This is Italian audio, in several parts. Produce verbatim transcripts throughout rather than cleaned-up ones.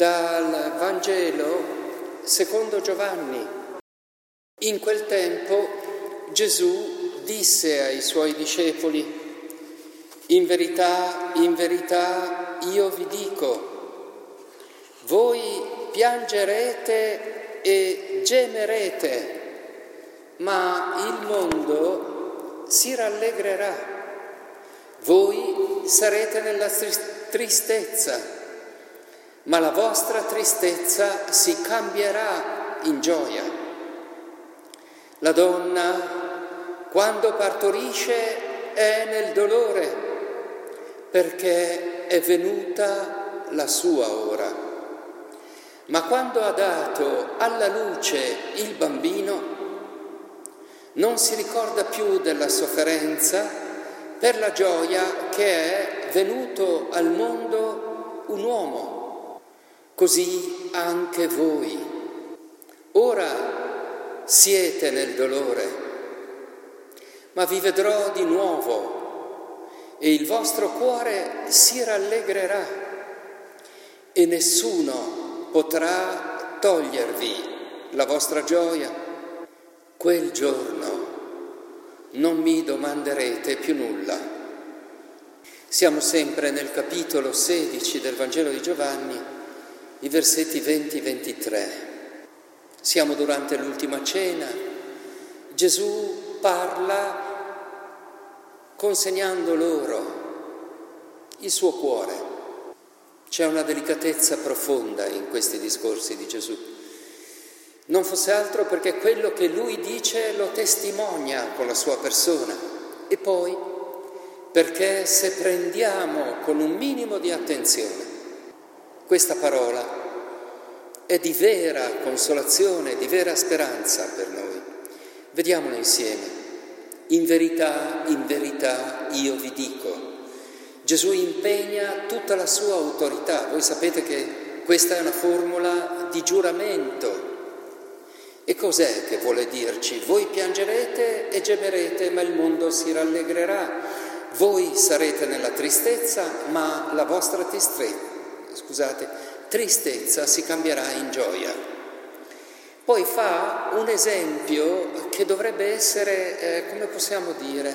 Dal Vangelo secondo Giovanni. In quel tempo Gesù disse ai suoi discepoli: in verità, in verità, io vi dico, voi piangerete e gemerete, ma il mondo si rallegrerà. Voi sarete nella tristezza, ma la vostra tristezza si cambierà in gioia. La donna, quando partorisce, è nel dolore, perché è venuta la sua ora. Ma quando ha dato alla luce il bambino, non si ricorda più della sofferenza per la gioia che è venuto al mondo un uomo. Così anche voi. Ora siete nel dolore, ma vi vedrò di nuovo e il vostro cuore si rallegrerà e nessuno potrà togliervi la vostra gioia. Quel giorno non mi domanderete più nulla. Siamo sempre nel capitolo sedici del Vangelo di Giovanni, i versetti venti ventitré. Siamo durante l'ultima cena. Gesù parla consegnando loro il suo cuore. C'è una delicatezza profonda in questi discorsi di Gesù. Non fosse altro perché quello che lui dice lo testimonia con la sua persona. E poi perché se prendiamo con un minimo di attenzione questa parola è di vera consolazione, di vera speranza per noi. Vediamolo insieme. In verità, in verità, io vi dico. Gesù impegna tutta la sua autorità. Voi sapete che questa è una formula di giuramento. E cos'è che vuole dirci? Voi piangerete e gemerete, ma il mondo si rallegrerà. Voi sarete nella tristezza, ma la vostra tristezza Scusate, tristezza si cambierà in gioia. Poi fa un esempio che dovrebbe essere, eh, come possiamo dire,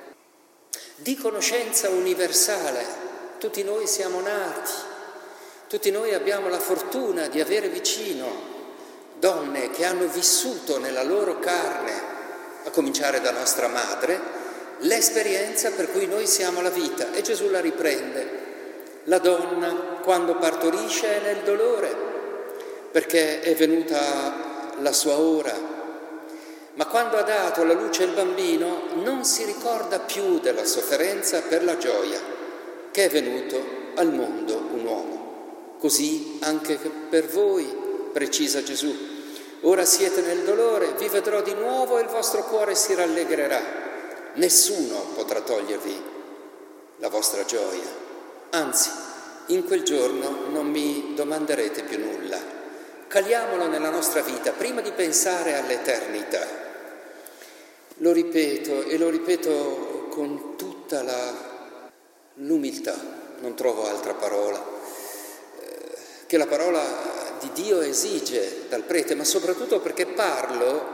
di conoscenza universale. Tutti noi siamo nati, tutti noi abbiamo la fortuna di avere vicino donne che hanno vissuto nella loro carne, a cominciare da nostra madre, l'esperienza per cui noi siamo la vita. E Gesù la riprende. La donna, quando partorisce, è nel dolore, perché è venuta la sua ora. Ma quando ha dato alla luce il bambino, non si ricorda più della sofferenza per la gioia, che è venuto al mondo un uomo. Così anche per voi, precisa Gesù. Ora siete nel dolore, vi vedrò di nuovo e il vostro cuore si rallegrerà. Nessuno potrà togliervi la vostra gioia. Anzi, in quel giorno non mi domanderete più nulla. Caliamolo nella nostra vita, prima di pensare all'eternità. Lo ripeto e lo ripeto con tutta la, l'umiltà, non trovo altra parola, eh, che la parola di Dio esige dal prete, ma soprattutto perché parlo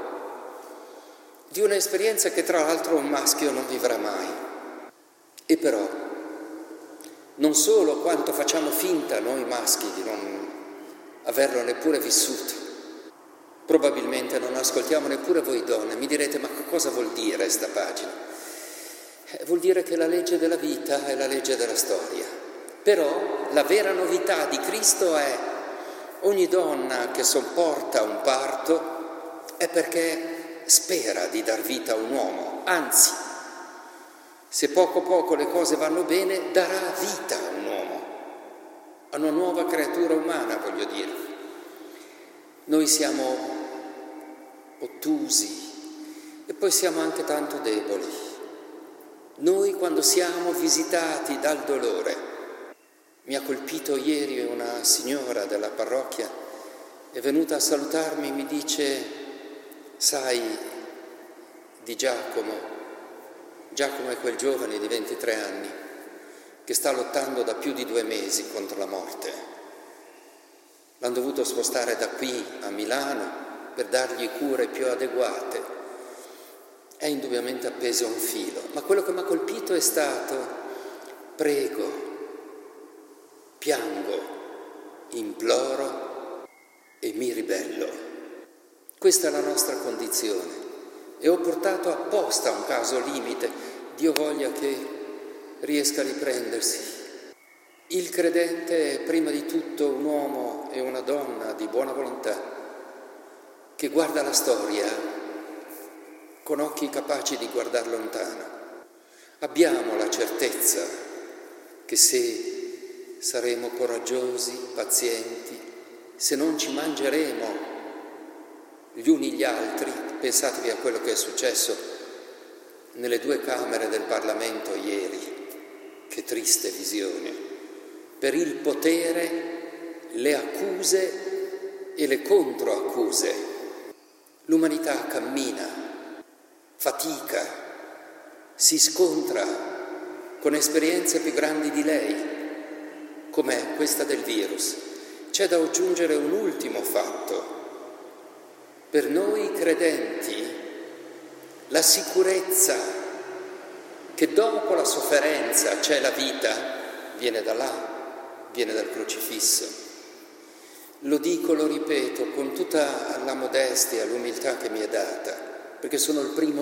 di un'esperienza che tra l'altro un maschio non vivrà mai. E però non solo quanto facciamo finta noi maschi di non averlo neppure vissuto, probabilmente non ascoltiamo neppure voi donne. Mi direte, ma cosa vuol dire sta pagina? Eh, vuol dire che la legge della vita è la legge della storia. Però la vera novità di Cristo è ogni donna che sopporta un parto è perché spera di dar vita a un uomo, anzi, se poco poco le cose vanno bene, darà vita a un uomo, a una nuova creatura umana, voglio dire. Noi siamo ottusi e poi siamo anche tanto deboli. Noi quando siamo visitati dal dolore, mi ha colpito ieri una signora della parrocchia, è venuta a salutarmi, mi dice: sai di Giacomo? Giacomo è quel giovane di ventitré anni che sta lottando da più di due mesi contro la morte. L'hanno dovuto spostare da qui a Milano per dargli cure più adeguate. È indubbiamente appeso a un filo, ma quello che mi ha colpito è stato: prego, piango, imploro e mi ribello. Questa è la nostra condizione e ho portato apposta un caso limite. Dio voglia che riesca a riprendersi. Il credente è prima di tutto un uomo e una donna di buona volontà che guarda la storia con occhi capaci di guardare lontano. Abbiamo la certezza che se saremo coraggiosi, pazienti, se non ci mangeremo gli uni gli altri, pensatevi a quello che è successo nelle due camere del Parlamento ieri, che triste visione. Per il potere, le accuse e le controaccuse. L'umanità cammina, fatica, si scontra con esperienze più grandi di lei, com'è questa del virus. C'è da aggiungere un ultimo fatto. Per noi credenti, la sicurezza che dopo la sofferenza c'è la vita viene da là. Viene dal crocifisso. Lo dico, lo ripeto, con tutta la modestia, l'umiltà che mi è data, perché sono il primo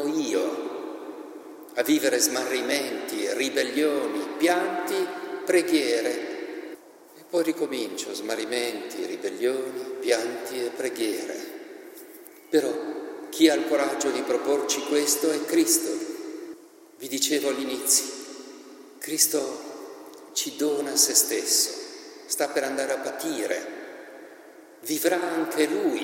io a vivere smarrimenti, ribellioni, pianti, preghiere. E poi ricomincio, smarrimenti, ribellioni, pianti e preghiere. Però chi ha il coraggio di proporci questo è Cristo. Vi dicevo all'inizio, Cristo ci dona se stesso, sta per andare a patire, vivrà anche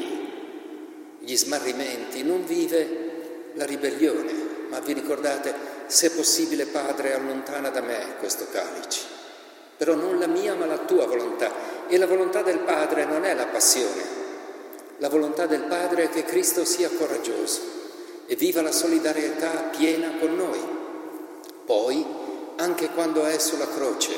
Lui gli smarrimenti, non vive la ribellione, ma vi ricordate, se possibile Padre allontana da me questo calice, però non la mia ma la tua volontà. E la volontà del Padre non è la passione, la volontà del Padre è che Cristo sia coraggioso e viva la solidarietà piena con noi. Poi, anche quando è sulla croce,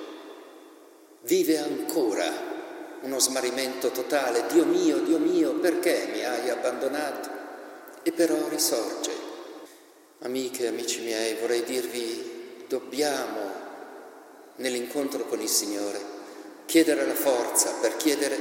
vive ancora uno smarrimento totale. Dio mio, Dio mio, perché mi hai abbandonato? E però risorge. Amiche e amici miei, vorrei dirvi, dobbiamo, nell'incontro con il Signore, chiedere la forza per, chiedere,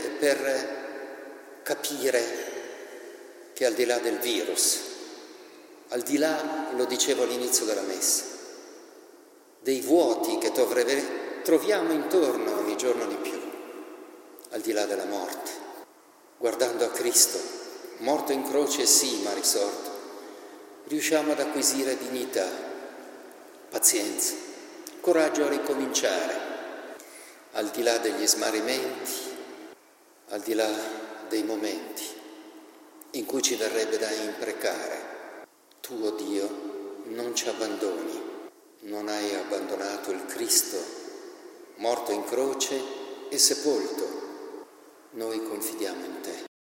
per capire che al di là del virus, al di là, lo dicevo all'inizio della messa, dei vuoti che troviamo intorno ogni giorno di più, al di là della morte, guardando a Cristo, morto in croce sì, ma risorto, riusciamo ad acquisire dignità, pazienza, coraggio a ricominciare, al di là degli smarrimenti, al di là dei momenti in cui ci verrebbe da imprecare. Tu, oh Dio, non ci abbandoni. Non hai abbandonato il Cristo, morto in croce e sepolto. Noi confidiamo in te.